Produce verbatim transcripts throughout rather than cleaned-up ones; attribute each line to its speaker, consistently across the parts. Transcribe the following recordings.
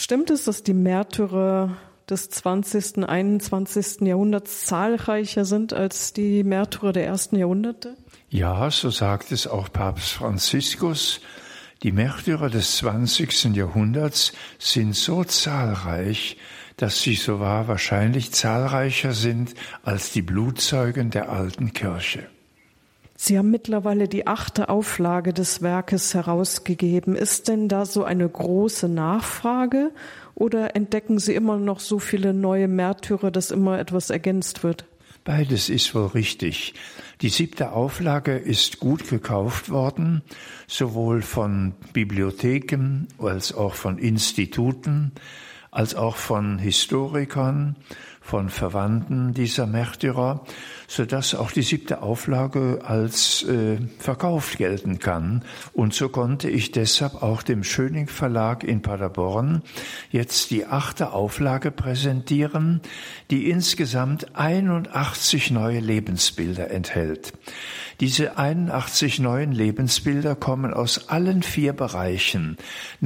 Speaker 1: Stimmt es, dass die Märtyrer des zwanzigsten, einundzwanzigsten Jahrhunderts zahlreicher sind als die Märtyrer der ersten Jahrhunderte?
Speaker 2: Ja, so sagt es auch Papst Franziskus. Die Märtyrer des zwanzigsten Jahrhunderts sind so zahlreich, dass sie sogar wahrscheinlich zahlreicher sind als die Blutzeugen der alten Kirche.
Speaker 1: Sie haben mittlerweile die achte Auflage des Werkes herausgegeben. Ist denn da so eine große Nachfrage oder entdecken Sie immer noch so viele neue Märtyrer, dass immer etwas ergänzt wird?
Speaker 2: Beides ist wohl richtig. Die siebte Auflage ist gut gekauft worden, sowohl von Bibliotheken als auch von Instituten, als auch von Historikern, von Verwandten dieser Märtyrer, sodass auch die siebte Auflage als äh, verkauft gelten kann. Und so konnte ich deshalb auch dem Schöning Verlag in Paderborn jetzt die achte Auflage präsentieren, die insgesamt einundachtzig neue Lebensbilder enthält. Diese einundachtzig neuen Lebensbilder kommen aus allen vier Bereichen: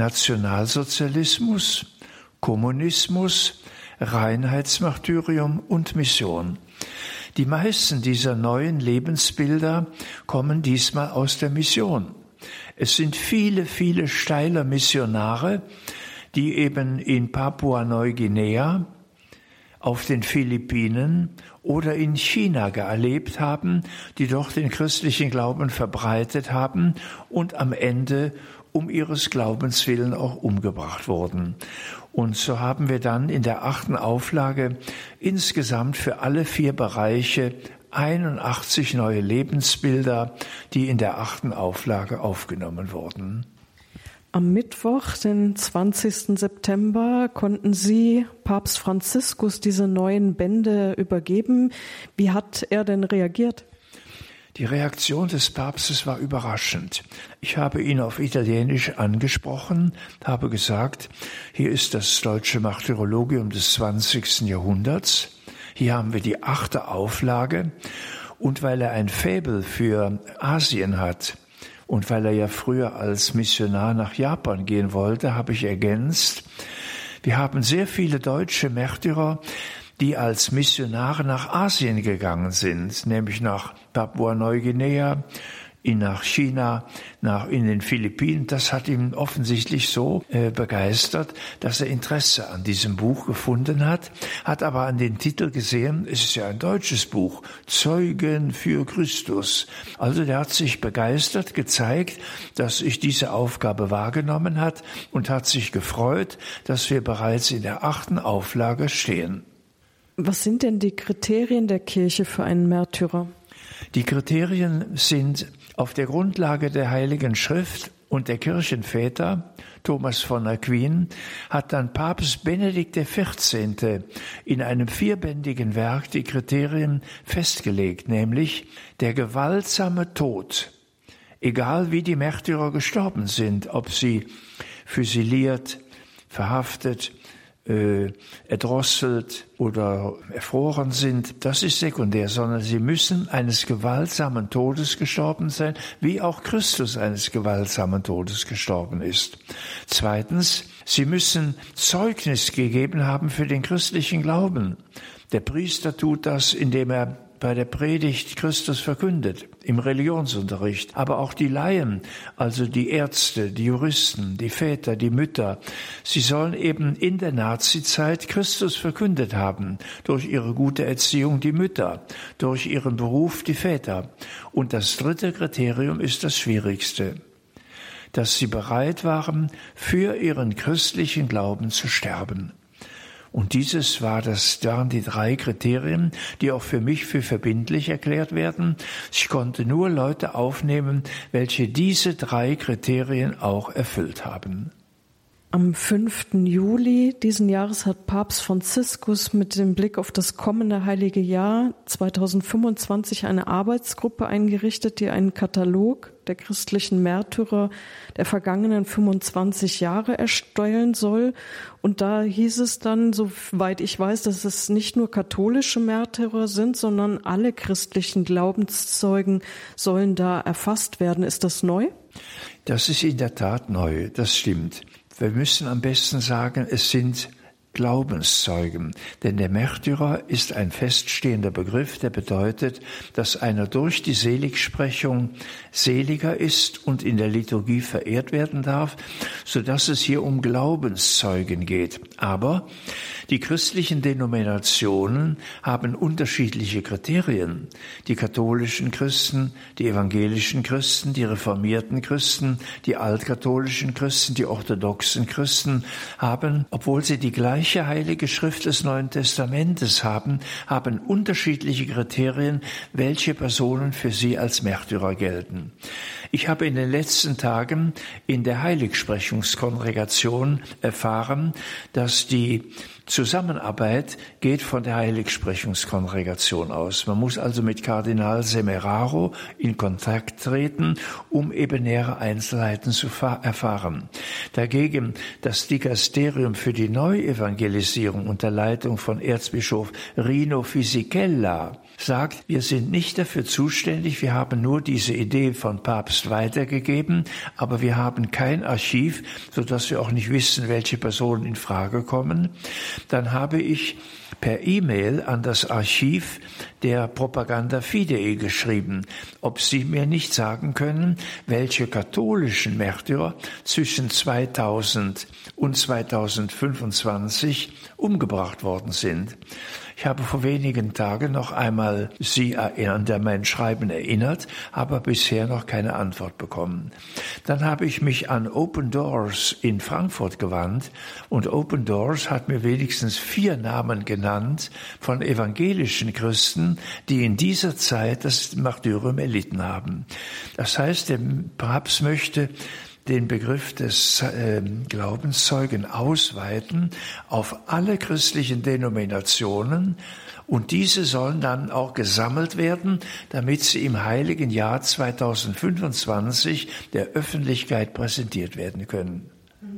Speaker 2: Nationalsozialismus, Kommunismus, Reinheitsmartyrium und Mission. Die meisten dieser neuen Lebensbilder kommen diesmal aus der Mission. Es sind viele, viele Steiler Missionare, die eben in Papua-Neuguinea, auf den Philippinen oder in China gelebt haben, die dort den christlichen Glauben verbreitet haben und am Ende um ihres Glaubens willen auch umgebracht wurden. Und so haben wir dann in der achten Auflage insgesamt für alle vier Bereiche einundachtzig neue Lebensbilder, die in der achten Auflage aufgenommen wurden.
Speaker 1: Am Mittwoch, den zwanzigsten September, konnten Sie Papst Franziskus diese neuen Bände übergeben. Wie hat er denn reagiert?
Speaker 2: Die Reaktion des Papstes war überraschend. Ich habe ihn auf Italienisch angesprochen, habe gesagt, hier ist das deutsche Martyrologium des zwanzigsten Jahrhunderts, hier haben wir die achte Auflage, und weil er ein Faible für Asien hat und weil er ja früher als Missionar nach Japan gehen wollte, habe ich ergänzt, wir haben sehr viele deutsche Märtyrer, die als Missionare nach Asien gegangen sind, nämlich nach Papua-Neuguinea, nach China, nach in den Philippinen. Das hat ihn offensichtlich so äh, begeistert, dass er Interesse an diesem Buch gefunden hat, hat aber an den Titel gesehen, es ist ja ein deutsches Buch, Zeugen für Christus. Also der hat sich begeistert, gezeigt, dass ich diese Aufgabe wahrgenommen hat und hat sich gefreut, dass wir bereits in der achten Auflage stehen.
Speaker 1: Was sind denn die Kriterien der Kirche für einen Märtyrer?
Speaker 2: Die Kriterien sind auf der Grundlage der Heiligen Schrift und der Kirchenväter, Thomas von Aquin, hat dann Papst Benedikt der Vierzehnte in einem vierbändigen Werk die Kriterien festgelegt, nämlich der gewaltsame Tod, egal wie die Märtyrer gestorben sind, ob sie füsiliert, verhaftet, Äh, erdrosselt oder erfroren sind, das ist sekundär, sondern sie müssen eines gewaltsamen Todes gestorben sein, wie auch Christus eines gewaltsamen Todes gestorben ist. Zweitens, sie müssen Zeugnis gegeben haben für den christlichen Glauben. Der Priester tut das, indem er bei der Predigt Christus verkündet, im Religionsunterricht, aber auch die Laien, also die Ärzte, die Juristen, die Väter, die Mütter, sie sollen eben in der Nazizeit Christus verkündet haben, durch ihre gute Erziehung die Mütter, durch ihren Beruf die Väter. Und das dritte Kriterium ist das schwierigste, dass sie bereit waren, für ihren christlichen Glauben zu sterben. Und dieses war das, waren die drei Kriterien, die auch für mich für verbindlich erklärt werden. Ich konnte nur Leute aufnehmen, welche diese drei Kriterien auch erfüllt haben.
Speaker 1: Am fünften Juli diesen Jahres hat Papst Franziskus mit dem Blick auf das kommende Heilige Jahr zweitausendfünfundzwanzig eine Arbeitsgruppe eingerichtet, die einen Katalog der christlichen Märtyrer der vergangenen fünfundzwanzig Jahre erstellen soll. Und da hieß es dann, soweit ich weiß, dass es nicht nur katholische Märtyrer sind, sondern alle christlichen Glaubenszeugen sollen da erfasst werden. Ist das neu?
Speaker 2: Das ist in der Tat neu, das stimmt. Wir müssen am besten sagen, es sind Glaubenszeugen. Denn der Märtyrer ist ein feststehender Begriff, der bedeutet, dass einer durch die Seligsprechung seliger ist und in der Liturgie verehrt werden darf, sodass es hier um Glaubenszeugen geht. Aber die christlichen Denominationen haben unterschiedliche Kriterien. Die katholischen Christen, die evangelischen Christen, die reformierten Christen, die altkatholischen Christen, die orthodoxen Christen haben, obwohl sie die gleiche Heilige Schrift des Neuen Testamentes haben, haben unterschiedliche Kriterien, welche Personen für sie als Märtyrer gelten. Ich habe in den letzten Tagen in der Heiligsprechungskongregation erfahren, dass die Zusammenarbeit geht von der Heiligsprechungskongregation aus. Man muss also mit Kardinal Semeraro in Kontakt treten, um eben nähere Einzelheiten zu erfahren. Dagegen das Dikasterium für die Neuevangelisierung unter Leitung von Erzbischof Rino Fisichella sagt, wir sind nicht dafür zuständig, wir haben nur diese Idee von Papst weitergegeben, aber wir haben kein Archiv, sodass wir auch nicht wissen, welche Personen in Frage kommen. Dann habe ich per E-Mail an das Archiv der Propaganda Fidei geschrieben, ob sie mir nicht sagen können, welche katholischen Märtyrer zwischen zweitausend und zweitausendfünfundzwanzig umgebracht worden sind. Ich habe vor wenigen Tagen noch einmal Sie an mein Schreiben erinnert, aber bisher noch keine Antwort bekommen. Dann habe ich mich an Open Doors in Frankfurt gewandt und Open Doors hat mir wenigstens vier Namen genannt von evangelischen Christen, die in dieser Zeit das Martyrium erlitten haben. Das heißt, der Papst möchte den Begriff des äh, Glaubenszeugen ausweiten auf alle christlichen Denominationen und diese sollen dann auch gesammelt werden, damit sie im heiligen Jahr zweitausendfünfundzwanzig der Öffentlichkeit präsentiert werden können.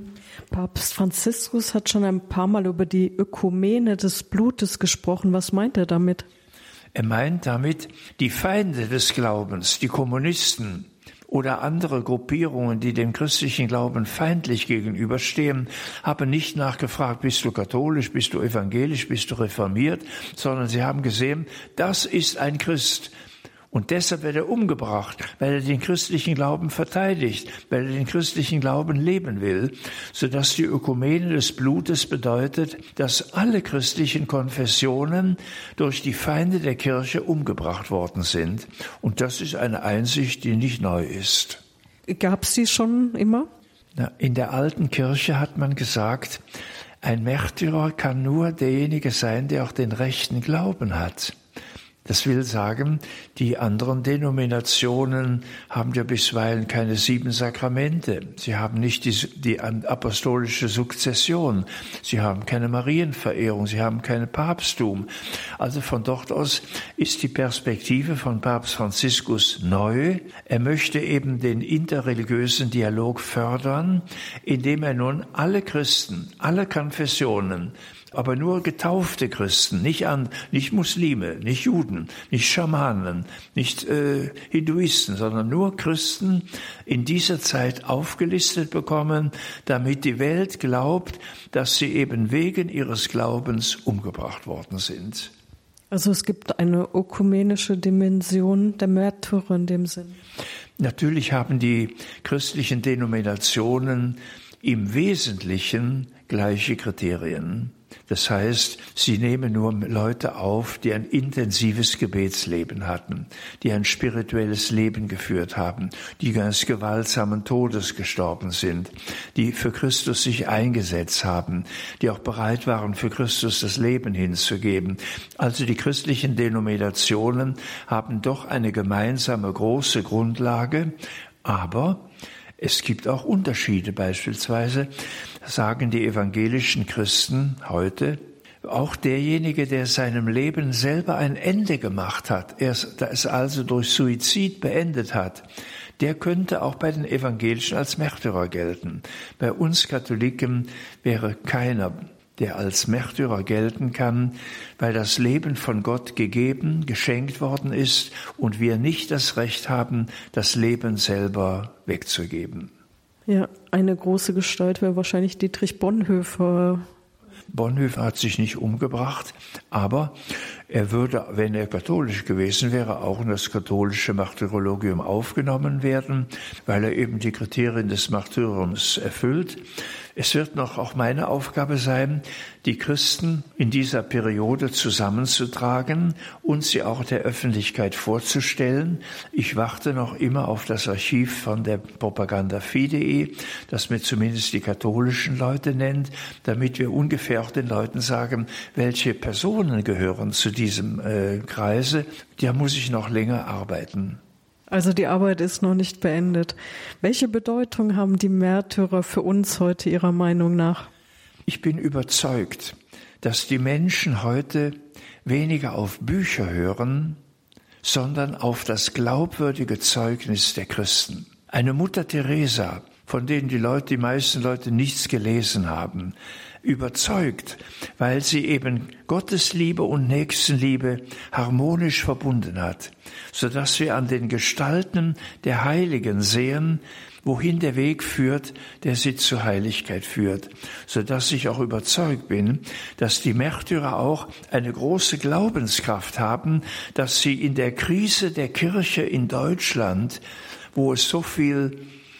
Speaker 1: Papst Franziskus hat schon ein paar Mal über die Ökumene des Blutes gesprochen. Was meint er damit?
Speaker 2: Er meint damit die Feinde des Glaubens, die Kommunisten, oder andere Gruppierungen, die dem christlichen Glauben feindlich gegenüberstehen, haben nicht nachgefragt, bist du katholisch, bist du evangelisch, bist du reformiert, sondern sie haben gesehen, das ist ein Christ. Und deshalb wird er umgebracht, weil er den christlichen Glauben verteidigt, weil er den christlichen Glauben leben will, sodass die Ökumene des Blutes bedeutet, dass alle christlichen Konfessionen durch die Feinde der Kirche umgebracht worden sind. Und das ist eine Einsicht, die nicht neu ist.
Speaker 1: Gab es die schon immer?
Speaker 2: In der alten Kirche hat man gesagt, ein Märtyrer kann nur derjenige sein, der auch den rechten Glauben hat. Das will sagen, die anderen Denominationen haben ja bisweilen keine sieben Sakramente. Sie haben nicht die, die apostolische Sukzession. Sie haben keine Marienverehrung. Sie haben kein Papsttum. Also von dort aus ist die Perspektive von Papst Franziskus neu. Er möchte eben den interreligiösen Dialog fördern, indem er nun alle Christen, alle Konfessionen, aber nur getaufte Christen, nicht an, nicht Muslime, nicht Juden, nicht Schamanen, nicht äh, Hinduisten, sondern nur Christen in dieser Zeit aufgelistet bekommen, damit die Welt glaubt, dass sie eben wegen ihres Glaubens umgebracht worden sind.
Speaker 1: Also es gibt eine ökumenische Dimension der Märtyrer in dem Sinn.
Speaker 2: Natürlich haben die christlichen Denominationen im Wesentlichen gleiche Kriterien. Das heißt, sie nehmen nur Leute auf, die ein intensives Gebetsleben hatten, die ein spirituelles Leben geführt haben, die ganz gewaltsamen Todes gestorben sind, die für Christus sich eingesetzt haben, die auch bereit waren, für Christus das Leben hinzugeben. Also die christlichen Denominationen haben doch eine gemeinsame große Grundlage, aber es gibt auch Unterschiede. Beispielsweise sagen die evangelischen Christen heute, auch derjenige, der seinem Leben selber ein Ende gemacht hat, er es also durch Suizid beendet hat, der könnte auch bei den Evangelischen als Märtyrer gelten. Bei uns Katholiken wäre keiner, der als Märtyrer gelten kann, weil das Leben von Gott gegeben, geschenkt worden ist und wir nicht das Recht haben, das Leben selber wegzugeben.
Speaker 1: Ja, eine große Gestalt wäre wahrscheinlich Dietrich Bonhoeffer.
Speaker 2: Bonhoeffer hat sich nicht umgebracht, aber er würde, wenn er katholisch gewesen wäre, auch in das katholische Martyrologium aufgenommen werden, weil er eben die Kriterien des Martyriums erfüllt. Es wird noch auch meine Aufgabe sein, die Christen in dieser Periode zusammenzutragen und sie auch der Öffentlichkeit vorzustellen. Ich warte noch immer auf das Archiv von der propagandafide, das mir zumindest die katholischen Leute nennt, damit wir ungefähr auch den Leuten sagen, welche Personen gehören zu diesem äh, Kreise. Da muss ich noch länger arbeiten.
Speaker 1: Also die Arbeit ist noch nicht beendet. Welche Bedeutung haben die Märtyrer für uns heute Ihrer Meinung nach?
Speaker 2: Ich bin überzeugt, dass die Menschen heute weniger auf Bücher hören, sondern auf das glaubwürdige Zeugnis der Christen. Eine Mutter Teresa, von denen die Leute, die meisten Leute nichts gelesen haben, überzeugt, weil sie eben Gottes Liebe und Nächstenliebe harmonisch verbunden hat, sodass wir an den Gestalten der Heiligen sehen, wohin der Weg führt, der sie zur Heiligkeit führt, sodass ich auch überzeugt bin, dass die Märtyrer auch eine große Glaubenskraft haben, dass sie in der Krise der Kirche in Deutschland, wo es so viel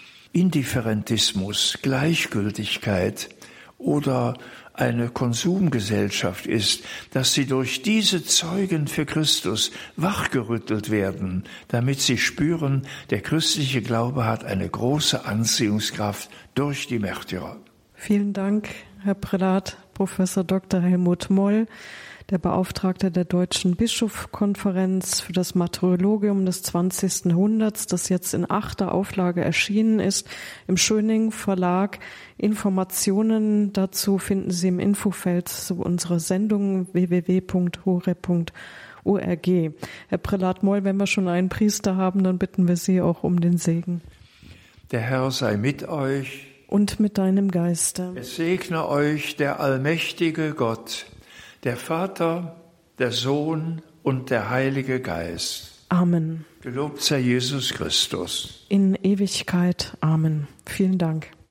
Speaker 2: Indifferentismus, Gleichgültigkeit oder eine Konsumgesellschaft ist, dass sie durch diese Zeugen für Christus wachgerüttelt werden, damit sie spüren, der christliche Glaube hat eine große Anziehungskraft durch die Märtyrer.
Speaker 1: Vielen Dank, Herr Prälat, Professor Doktor Helmut Moll, der Beauftragte der Deutschen Bischofskonferenz für das Martyrologium des zwanzigsten Jahrhunderts, das jetzt in achter Auflage erschienen ist, im Schöning Verlag. Informationen dazu finden Sie im Infofeld zu unserer Sendung w w w punkt horeb punkt org. Herr Prälat Moll, wenn wir schon einen Priester haben, dann bitten wir Sie auch um den Segen.
Speaker 2: Der Herr sei mit euch.
Speaker 1: Und mit deinem Geiste.
Speaker 2: Es segne euch der allmächtige Gott, der Vater, der Sohn und der Heilige Geist.
Speaker 1: Amen.
Speaker 2: Gelobt sei Jesus Christus.
Speaker 1: In Ewigkeit. Amen. Vielen Dank.